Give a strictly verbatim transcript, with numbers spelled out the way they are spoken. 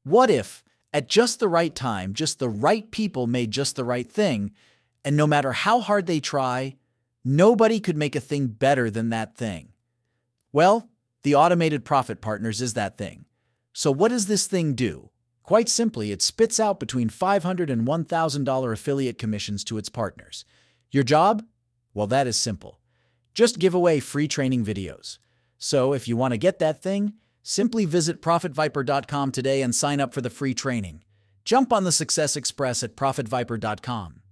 What if, at just the right time, just the right people made just the right thing, and no matter how hard they try, nobody could make a thing better than that thing? Well, the Automated Profit Partners is that thing. So what does this thing do? Quite simply, it spits out between five hundred dollars and one thousand dollars affiliate commissions to its partners. Your job? Well, that is simple. Just give away free training videos. So if you want to get that thing, simply visit profit viper dot com today and sign up for the free training. Jump on the Success Express at profit viper dot com.